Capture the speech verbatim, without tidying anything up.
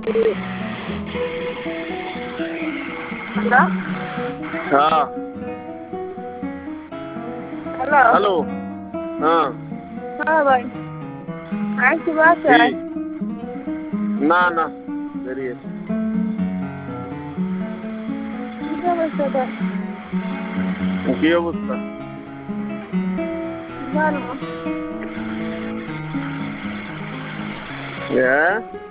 hello হ্যাঁ hello hello হ্যাঁ হ্যাঁ ভাই আর কি কি বাসায় না না বেরিয়েছি কি অবস্থা তোর কি অবস্থা ভালো হ্যাঁ